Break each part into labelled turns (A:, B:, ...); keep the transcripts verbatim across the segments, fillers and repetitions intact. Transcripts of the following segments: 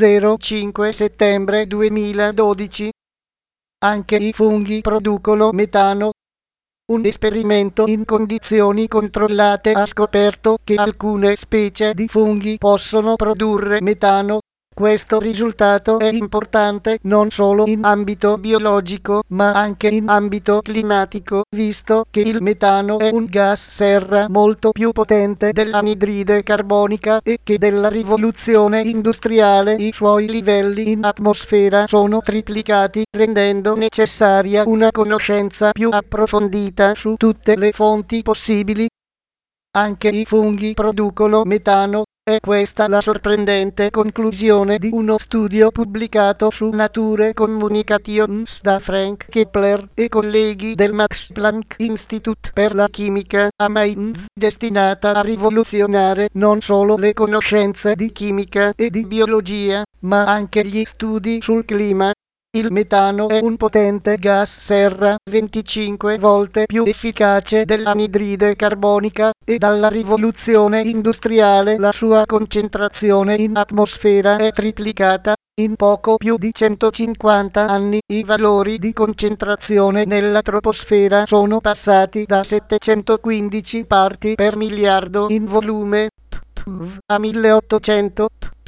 A: cinque settembre duemiladodici. Anche i funghi producono metano. Un esperimento in condizioni controllate ha scoperto che alcune specie di funghi possono produrre metano. Questo risultato è importante non solo in ambito biologico, ma anche in ambito climatico, visto che il metano è un gas serra molto più potente dell'anidride carbonica e che della rivoluzione industriale i suoi livelli in atmosfera sono triplicati, rendendo necessaria una conoscenza più approfondita su tutte le fonti possibili. Anche i funghi producono metano. È questa la sorprendente conclusione di uno studio pubblicato su Nature Communications da Frank Kepler e colleghi del Max Planck Institute per la chimica a Mainz, destinata a rivoluzionare non solo le conoscenze di chimica e di biologia, ma anche gli studi sul clima. Il metano è un potente gas serra, venticinque volte più efficace dell'anidride carbonica, e dalla rivoluzione industriale la sua concentrazione in atmosfera è triplicata. In poco più di centocinquanta anni i valori di concentrazione nella troposfera sono passati da settecentoquindici parti per miliardo in volume a milleottocento.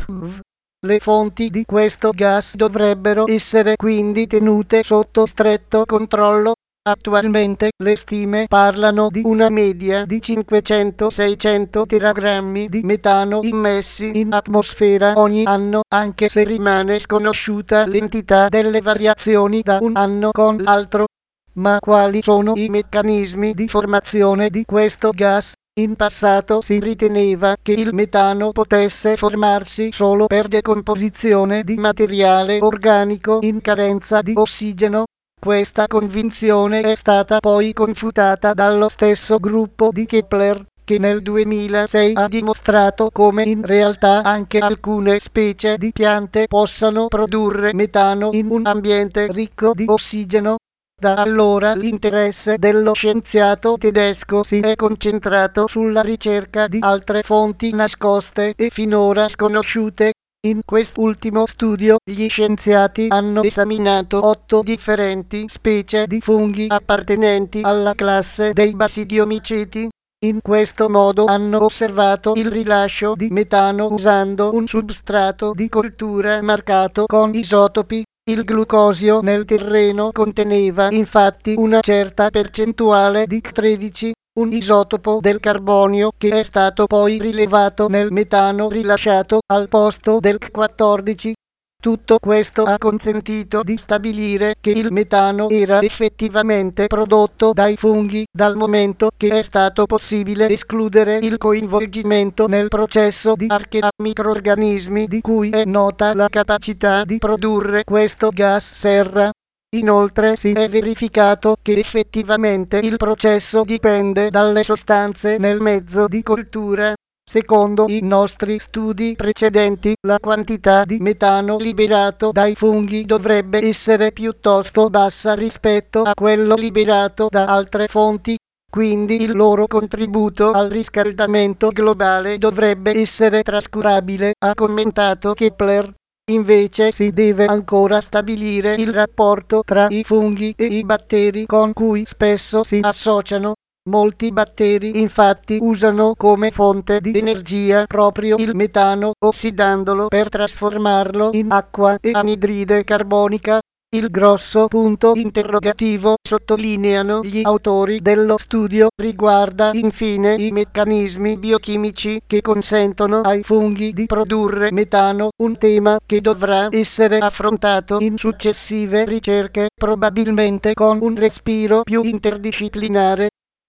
A: Le fonti di questo gas dovrebbero essere quindi tenute sotto stretto controllo. Attualmente le stime parlano di una media di cinquecento seicento teragrammi di metano immessi in atmosfera ogni anno, anche se rimane sconosciuta l'entità delle variazioni da un anno con l'altro. Ma quali sono i meccanismi di formazione di questo gas? In passato si riteneva che il metano potesse formarsi solo per decomposizione di materiale organico in carenza di ossigeno. Questa convinzione è stata poi confutata dallo stesso gruppo di Kepler, che nel duemilasei ha dimostrato come in realtà anche alcune specie di piante possano produrre metano in un ambiente ricco di ossigeno. Da allora l'interesse dello scienziato tedesco si è concentrato sulla ricerca di altre fonti nascoste e finora sconosciute. In quest'ultimo studio gli scienziati hanno esaminato otto differenti specie di funghi appartenenti alla classe dei basidiomiceti. In questo modo hanno osservato il rilascio di metano usando un substrato di coltura marcato con isotopi. Il glucosio nel terreno conteneva infatti una certa percentuale di C tredici, un isotopo del carbonio che è stato poi rilevato nel metano rilasciato al posto del C quattordici. Tutto questo ha consentito di stabilire che il metano era effettivamente prodotto dai funghi, dal momento che è stato possibile escludere il coinvolgimento nel processo di archea microrganismi di cui è nota la capacità di produrre questo gas serra. Inoltre si è verificato che effettivamente il processo dipende dalle sostanze nel mezzo di coltura. Secondo i nostri studi precedenti, la quantità di metano liberato dai funghi dovrebbe essere piuttosto bassa rispetto a quello liberato da altre fonti, quindi il loro contributo al riscaldamento globale dovrebbe essere trascurabile, ha commentato Kepler. Invece si deve ancora stabilire il rapporto tra i funghi e i batteri con cui spesso si associano. Molti batteri infatti usano come fonte di energia proprio il metano, ossidandolo per trasformarlo in acqua e anidride carbonica. Il grosso punto interrogativo, sottolineano gli autori dello studio, riguarda infine i meccanismi biochimici che consentono ai funghi di produrre metano, un tema che dovrà essere affrontato in successive ricerche, probabilmente con un respiro più interdisciplinare.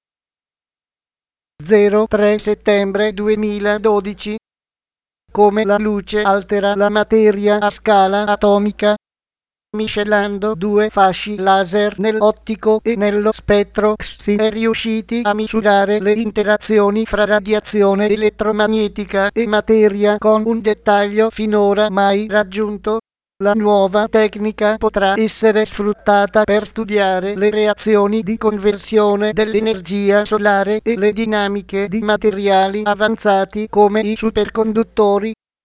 A: tre settembre duemiladodici. Come la luce altera la materia a scala atomica. Miscelando due fasci laser nell'ottico e nello spettro X si è riusciti a misurare le interazioni fra radiazione elettromagnetica e materia con un dettaglio finora mai raggiunto. La nuova tecnica potrà essere sfruttata per studiare le reazioni di conversione dell'energia solare e le dinamiche di materiali avanzati come i superconduttori.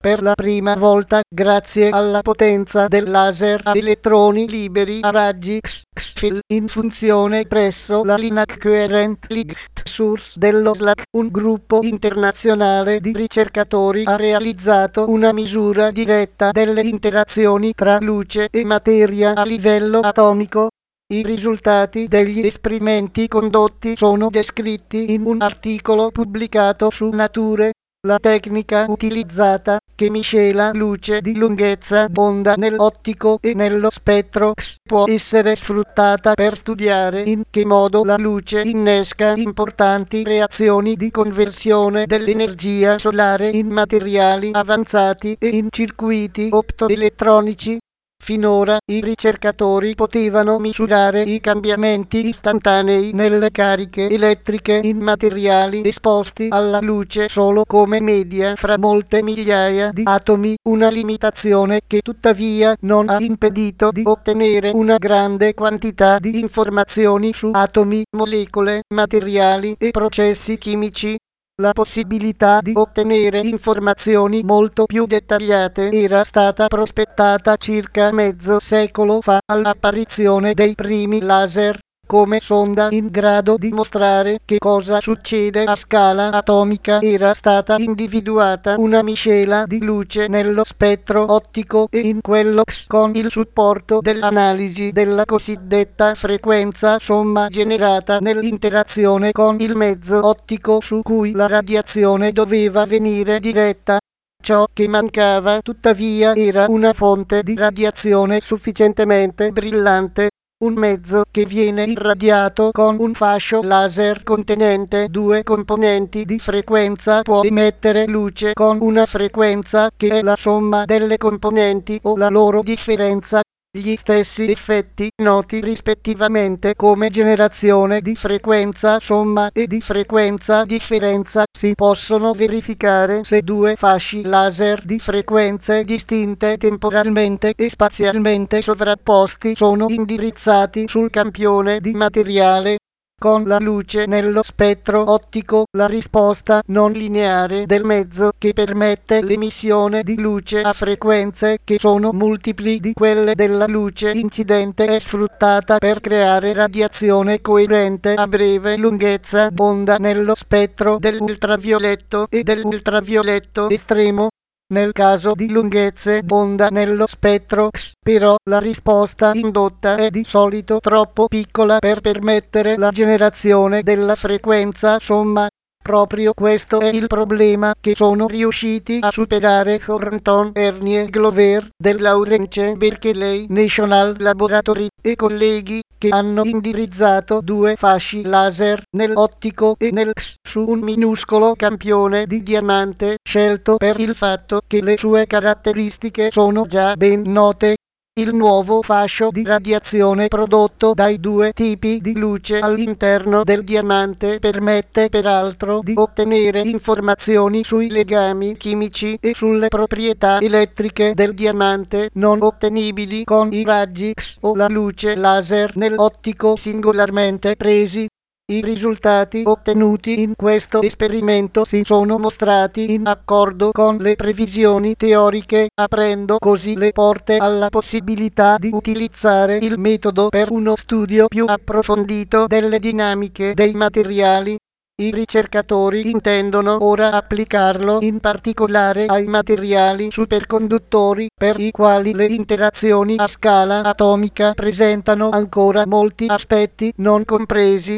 A: per la prima volta, grazie alla potenza del laser a elettroni liberi a raggi X-Fill in funzione presso la Linear Current Light Source dello S L A C, un gruppo internazionale di ricercatori ha realizzato una misura diretta delle interazioni tra luce e materia a livello atomico. I risultati degli esperimenti condotti sono descritti in un articolo pubblicato su Nature. La tecnica utilizzata, che miscela luce di lunghezza d'onda nell'ottico e nello spettro X, può essere sfruttata per studiare in che modo la luce innesca importanti reazioni di conversione dell'energia solare in materiali avanzati e in circuiti optoelettronici. Finora i ricercatori potevano misurare i cambiamenti istantanei nelle cariche elettriche in materiali esposti alla luce solo come media fra molte migliaia di atomi, una limitazione che tuttavia non ha impedito di ottenere una grande quantità di informazioni su atomi, molecole, materiali e processi chimici. La possibilità di ottenere informazioni molto più dettagliate era stata prospettata circa mezzo secolo fa all'apparizione dei primi laser, come sonda in grado di mostrare che cosa succede a scala atomica. Era stata individuata una miscela di luce nello spettro ottico e in quello X con il supporto dell'analisi della cosiddetta frequenza somma generata nell'interazione con il mezzo ottico su cui la radiazione doveva venire diretta. Ciò che mancava tuttavia era una fonte di radiazione sufficientemente brillante, un mezzo che viene irradiato con un fascio laser contenente due componenti di frequenza può emettere luce con una frequenza che è la somma delle componenti o la loro differenza. Gli stessi effetti, noti rispettivamente come generazione di frequenza somma e di frequenza differenza, si possono verificare se due fasci laser di frequenze distinte temporalmente e spazialmente sovrapposti sono indirizzati sul campione di materiale. Con la luce nello spettro ottico, la risposta non lineare del mezzo che permette l'emissione di luce a frequenze che sono multipli di quelle della luce incidente è sfruttata per creare radiazione coerente a breve lunghezza d'onda nello spettro dell'ultravioletto e dell'ultravioletto estremo. Nel caso di lunghezze d'onda nello spettro X, però, la risposta indotta è di solito troppo piccola per permettere la generazione della frequenza somma. Proprio questo è il problema che sono riusciti a superare Thornton, Ernie e Glover del Lawrence Berkeley National Laboratory e colleghi, che hanno indirizzato due fasci laser nell'ottico e nel X su un minuscolo campione di diamante scelto per il fatto che le sue caratteristiche sono già ben note. Il nuovo fascio di radiazione prodotto dai due tipi di luce all'interno del diamante permette peraltro di ottenere informazioni sui legami chimici e sulle proprietà elettriche del diamante non ottenibili con i raggi X o la luce laser nell'ottico singolarmente presi. I risultati ottenuti in questo esperimento si sono mostrati in accordo con le previsioni teoriche, aprendo così le porte alla possibilità di utilizzare il metodo per uno studio più approfondito delle dinamiche dei materiali. I ricercatori intendono ora applicarlo in particolare ai materiali superconduttori, per i quali le interazioni a scala atomica presentano ancora molti aspetti non compresi.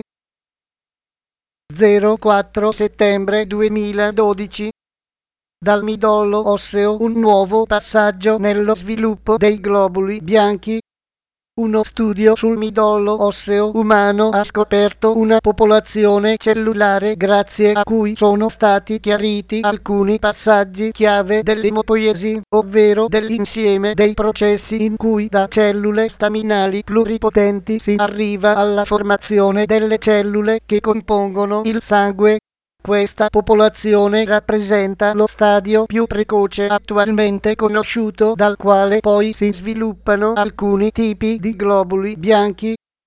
A: zero quattro settembre duemiladodici. Dal midollo osseo un nuovo passaggio nello sviluppo dei globuli bianchi. Uno studio sul midollo osseo umano ha scoperto una popolazione cellulare grazie a cui sono stati chiariti alcuni passaggi chiave dell'emopoiesi, ovvero dell'insieme dei processi in cui da cellule staminali pluripotenti si arriva alla formazione delle cellule che compongono il sangue. Questa popolazione rappresenta lo stadio più precoce attualmente conosciuto, dal quale poi si sviluppano alcuni tipi di globuli bianchi.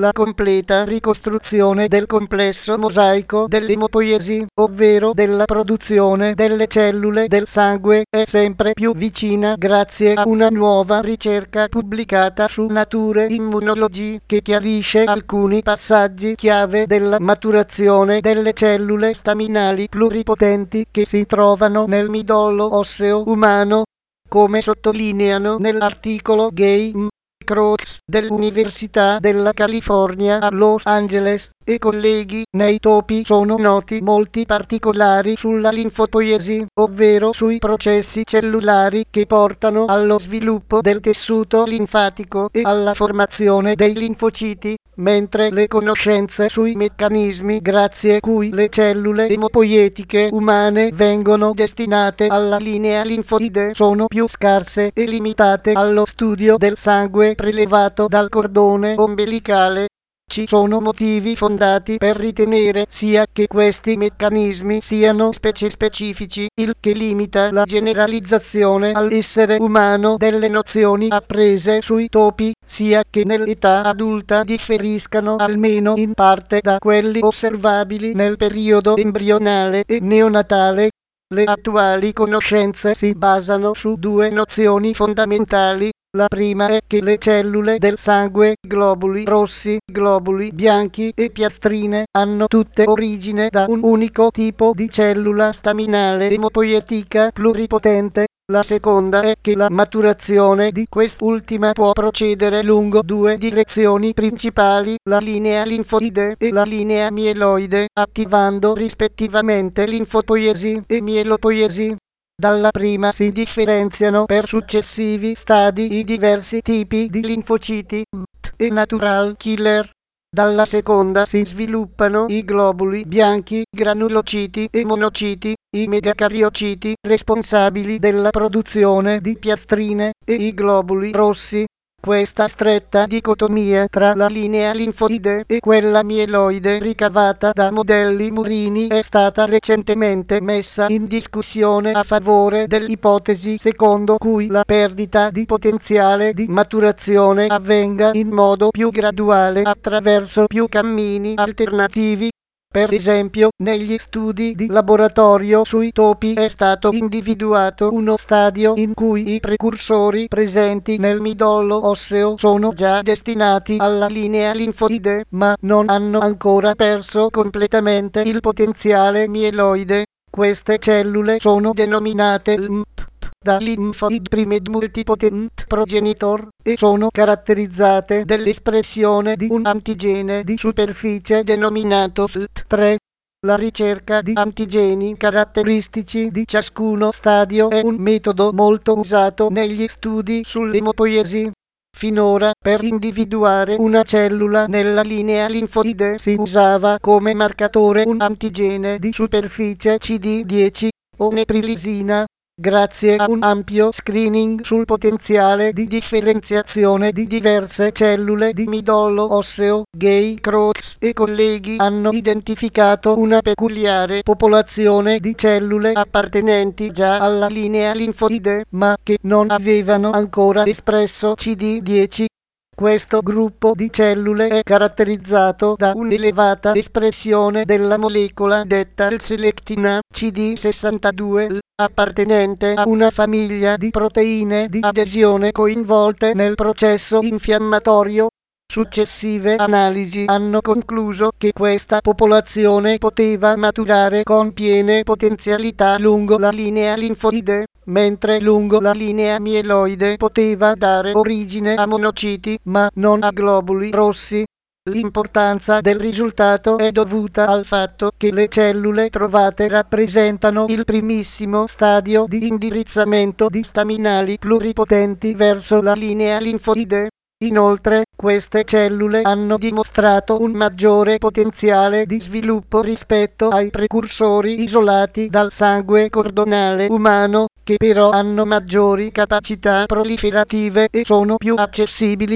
A: la completa ricostruzione del complesso mosaico dell'emopoiesi, ovvero della produzione delle cellule del sangue, è sempre più vicina grazie a una nuova ricerca pubblicata su Nature Immunology che chiarisce alcuni passaggi chiave della maturazione delle cellule staminali pluripotenti che si trovano nel midollo osseo umano, come sottolineano nell'articolo Gay Crocs dell'Università della California a Los Angeles e colleghi. Nei topi sono noti molti particolari sulla linfopoiesi, ovvero sui processi cellulari che portano allo sviluppo del tessuto linfatico e alla formazione dei linfociti, mentre le conoscenze sui meccanismi grazie a cui le cellule emopoietiche umane vengono destinate alla linea linfoide sono più scarse e limitate allo studio del sangue prelevato dal cordone ombelicale. Ci sono motivi fondati per ritenere sia che questi meccanismi siano specie specifici, il che limita la generalizzazione all'essere umano delle nozioni apprese sui topi, sia che nell'età adulta differiscano almeno in parte da quelli osservabili nel periodo embrionale e neonatale. Le attuali conoscenze si basano su due nozioni fondamentali. La prima è che le cellule del sangue, globuli rossi, globuli bianchi e piastrine, hanno tutte origine da un unico tipo di cellula staminale emopoietica pluripotente. La seconda è che la maturazione di quest'ultima può procedere lungo due direzioni principali, la linea linfoide e la linea mieloide, attivando rispettivamente linfopoiesi e mielopoiesi. Dalla prima si differenziano per successivi stadi i diversi tipi di linfociti B T e natural killer. Dalla seconda si sviluppano i globuli bianchi, granulociti e monociti, i megacariociti responsabili della produzione di piastrine e i globuli rossi. Questa stretta dicotomia tra la linea linfoide e quella mieloide ricavata da modelli murini è stata recentemente messa in discussione a favore dell'ipotesi secondo cui la perdita di potenziale di maturazione avvenga in modo più graduale attraverso più cammini alternativi. Per esempio, negli studi di laboratorio sui topi è stato individuato uno stadio in cui i precursori presenti nel midollo osseo sono già destinati alla linea linfoide, ma non hanno ancora perso completamente il potenziale mieloide. Queste cellule sono denominate L M P da Lymphoid Primed Multipotent Progenitor e sono caratterizzate dall'espressione di un antigene di superficie denominato F L T tre. La ricerca di antigeni caratteristici di ciascuno stadio è un metodo molto usato negli studi sull'emopoiesi. Finora, per individuare una cellula nella linea linfoide si usava come marcatore un antigene di superficie C D dieci o neprilisina. Grazie a un ampio screening sul potenziale di differenziazione di diverse cellule di midollo osseo, Gay Crocs e colleghi hanno identificato una peculiare popolazione di cellule appartenenti già alla linea linfoide, ma che non avevano ancora espresso C D dieci. Questo gruppo di cellule è caratterizzato da un'elevata espressione della molecola detta L-selectina C D sessantadue L, appartenente a una famiglia di proteine di adesione coinvolte nel processo infiammatorio. Successive analisi hanno concluso che questa popolazione poteva maturare con piene potenzialità lungo la linea linfoide, mentre lungo la linea mieloide poteva dare origine a monociti, ma non a globuli rossi. L'importanza del risultato è dovuta al fatto che le cellule trovate rappresentano il primissimo stadio di indirizzamento di staminali pluripotenti verso la linea linfoide. Inoltre, queste cellule hanno dimostrato un maggiore potenziale di sviluppo rispetto ai precursori isolati dal sangue cordonale umano, che però hanno maggiori capacità proliferative e sono più accessibili.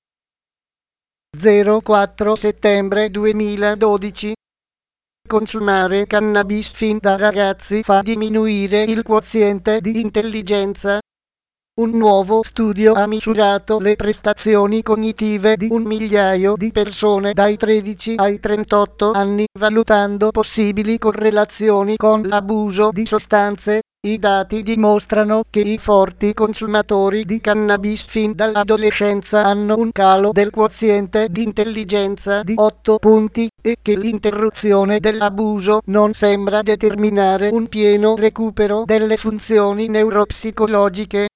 A: zero quattro settembre duemiladodici. Consumare cannabis fin da ragazzi fa diminuire il quoziente di intelligenza. Un nuovo studio ha misurato le prestazioni cognitive di un migliaio di persone dai tredici ai trentotto anni, valutando possibili correlazioni con l'abuso di sostanze. I dati dimostrano che i forti consumatori di cannabis fin dall'adolescenza hanno un calo del quoziente di intelligenza di otto punti e che l'interruzione dell'abuso non sembra determinare un pieno recupero delle funzioni neuropsicologiche.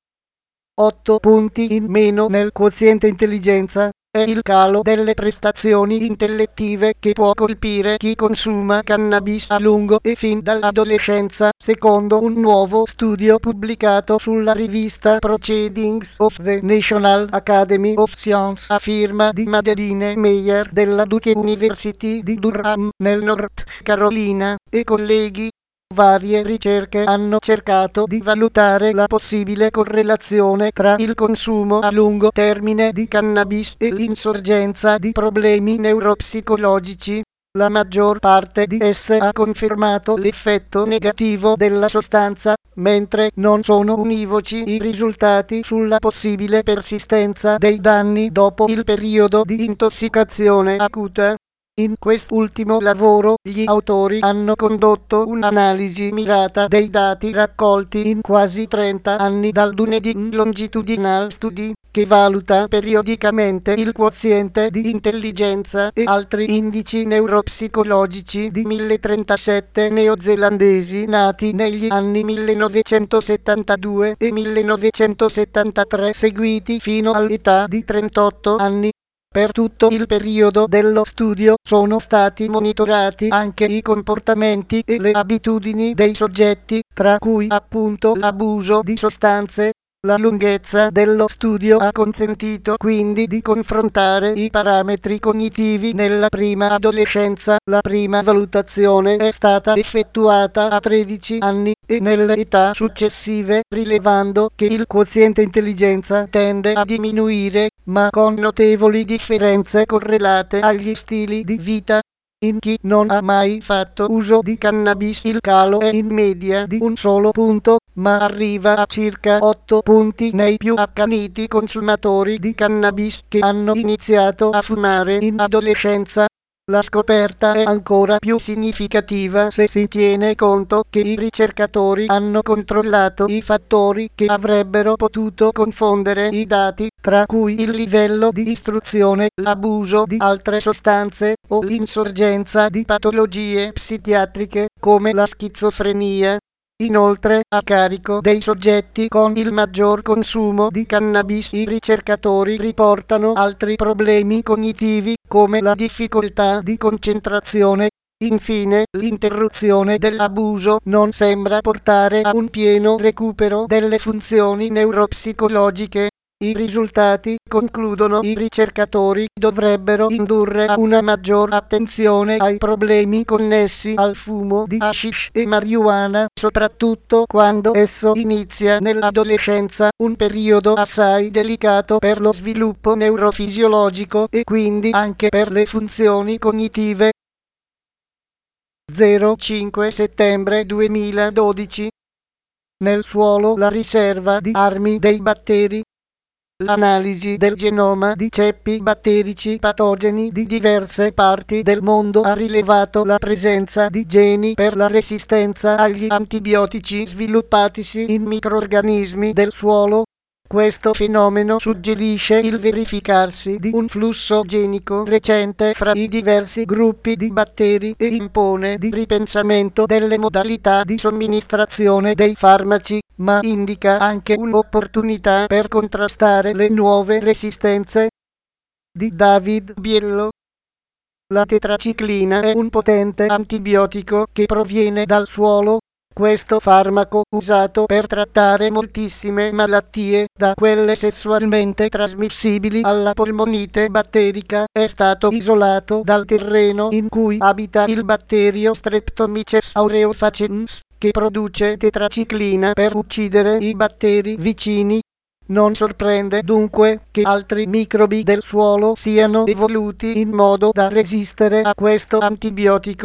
A: otto punti in meno nel quoziente intelligenza è il calo delle prestazioni intellettive che può colpire chi consuma cannabis a lungo e fin dall'adolescenza, secondo un nuovo studio pubblicato sulla rivista Proceedings of the National Academy of Science a firma di Madeline Meyer della Duke University di Durham, nel North Carolina, e colleghi. Varie ricerche hanno cercato di valutare la possibile correlazione tra il consumo a lungo termine di cannabis e l'insorgenza di problemi neuropsicologici. La maggior parte di esse ha confermato l'effetto negativo della sostanza, mentre non sono univoci i risultati sulla possibile persistenza dei danni dopo il periodo di intossicazione acuta. In quest'ultimo lavoro, gli autori hanno condotto un'analisi mirata dei dati raccolti in quasi trenta anni dal Dunedin Longitudinal Study, che valuta periodicamente il quoziente di intelligenza e altri indici neuropsicologici di mille trentasette neozelandesi nati negli anni millenovecentosettantadue e millenovecentosettantatré, seguiti fino all'età di trentotto anni. Per tutto il periodo dello studio sono stati monitorati anche i comportamenti e le abitudini dei soggetti, tra cui appunto l'abuso di sostanze. La lunghezza dello studio ha consentito quindi di confrontare i parametri cognitivi nella prima adolescenza. La prima valutazione è stata effettuata a tredici anni e nelle età successive, rilevando che il quoziente intelligenza tende a diminuire, ma con notevoli differenze correlate agli stili di vita. In chi non ha mai fatto uso di cannabis il calo è in media di un solo punto, ma arriva a circa otto punti nei più accaniti consumatori di cannabis che hanno iniziato a fumare in adolescenza. La scoperta è ancora più significativa se si tiene conto che i ricercatori hanno controllato i fattori che avrebbero potuto confondere i dati, tra cui il livello di istruzione, l'abuso di altre sostanze o l'insorgenza di patologie psichiatriche come la schizofrenia. Inoltre, a carico dei soggetti con il maggior consumo di cannabis, i ricercatori riportano altri problemi cognitivi, come la difficoltà di concentrazione. Infine, l'interruzione dell'abuso non sembra portare a un pieno recupero delle funzioni neuropsicologiche. I risultati, concludono i ricercatori, dovrebbero indurre a una maggior attenzione ai problemi connessi al fumo di hashish e marijuana, soprattutto quando esso inizia nell'adolescenza, un periodo assai delicato per lo sviluppo neurofisiologico e quindi anche per le funzioni cognitive. zero cinque settembre duemiladodici. Nel suolo la riserva di armi dei batteri. L'analisi del genoma di ceppi batterici patogeni di diverse parti del mondo ha rilevato la presenza di geni per la resistenza agli antibiotici sviluppatisi in microrganismi del suolo. Questo fenomeno suggerisce il verificarsi di un flusso genico recente fra i diversi gruppi di batteri e impone di ripensamento delle modalità di somministrazione dei farmaci, ma indica anche un'opportunità per contrastare le nuove resistenze. Di David Biello. La tetraciclina è un potente antibiotico che proviene dal suolo. Questo farmaco, usato per trattare moltissime malattie, da quelle sessualmente trasmissibili alla polmonite batterica, è stato isolato dal terreno in cui abita il batterio Streptomyces aureofaciens, che produce tetraciclina per uccidere i batteri vicini. Non sorprende dunque che altri microbi del suolo siano evoluti in modo da resistere a questo antibiotico.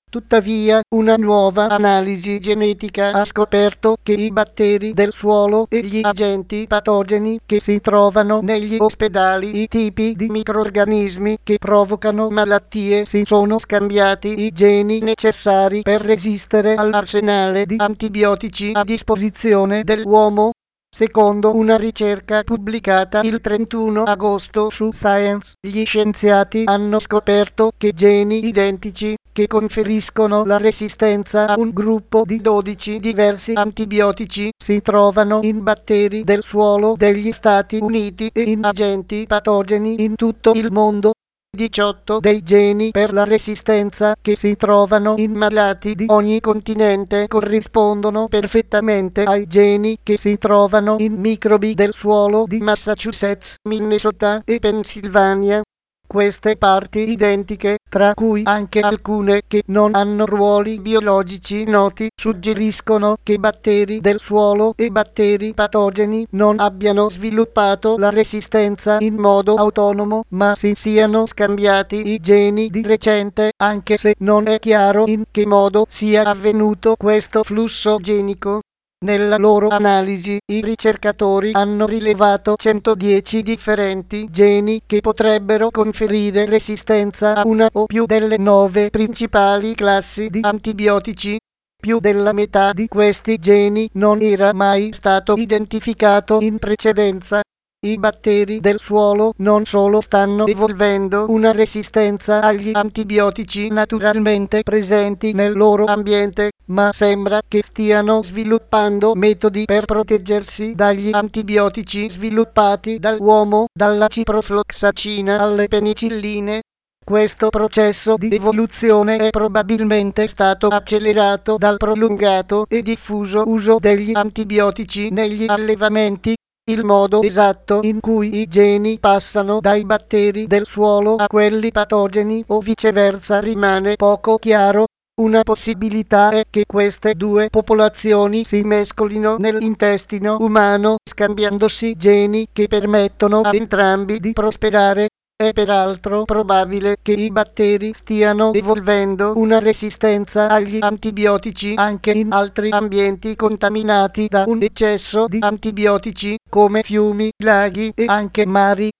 A: Tuttavia, una nuova analisi genetica ha scoperto che i batteri del suolo e gli agenti patogeni che si trovano negli ospedali, i tipi di microrganismi che provocano malattie, si sono scambiati i geni necessari per resistere all'arsenale di antibiotici a disposizione dell'uomo. Secondo una ricerca pubblicata il trentuno agosto su Science, gli scienziati hanno scoperto che geni identici che conferiscono la resistenza a un gruppo di dodici diversi antibiotici si trovano in batteri del suolo degli Stati Uniti e in agenti patogeni in tutto il mondo. diciotto dei geni per la resistenza che si trovano in malati di ogni continente corrispondono perfettamente ai geni che si trovano in microbi del suolo di Massachusetts, Minnesota e Pennsylvania. Queste parti identiche, tra cui anche alcune che non hanno ruoli biologici noti, suggeriscono che batteri del suolo e batteri patogeni non abbiano sviluppato la resistenza in modo autonomo, ma si siano scambiati i geni di recente, anche se non è chiaro in che modo sia avvenuto questo flusso genico. Nella loro analisi, i ricercatori hanno rilevato centodieci differenti geni che potrebbero conferire resistenza a una o più delle nove principali classi di antibiotici. Più della metà di questi geni non era mai stato identificato in precedenza. I batteri del suolo non solo stanno evolvendo una resistenza agli antibiotici naturalmente presenti nel loro ambiente, ma sembra che stiano sviluppando metodi per proteggersi dagli antibiotici sviluppati dall'uomo, dalla ciprofloxacina alle penicilline. Questo processo di evoluzione è probabilmente stato accelerato dal prolungato e diffuso uso degli antibiotici negli allevamenti. Il modo esatto in cui i geni passano dai batteri del suolo a quelli patogeni o viceversa rimane poco chiaro. Una possibilità è che queste due popolazioni si mescolino nell'intestino umano, scambiandosi geni che permettono a entrambi di prosperare. È peraltro probabile che i batteri stiano evolvendo una resistenza agli antibiotici anche in altri ambienti contaminati da un eccesso di antibiotici, come fiumi, laghi e anche mari.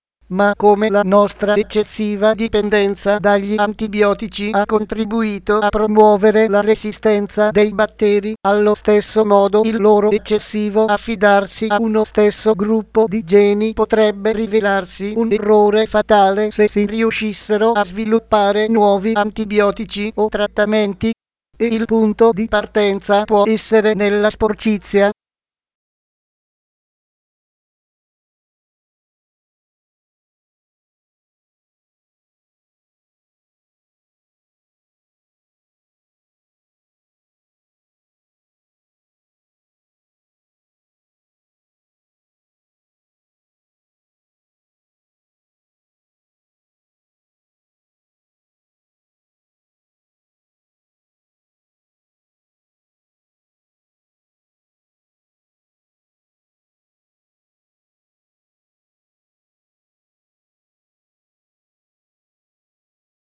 A: Ma come la nostra eccessiva dipendenza dagli antibiotici ha contribuito a promuovere la resistenza dei batteri, allo stesso modo il loro eccessivo affidarsi a uno stesso gruppo di geni potrebbe rivelarsi un errore fatale se si riuscissero a sviluppare nuovi antibiotici o trattamenti. E il punto di partenza può essere nella sporcizia.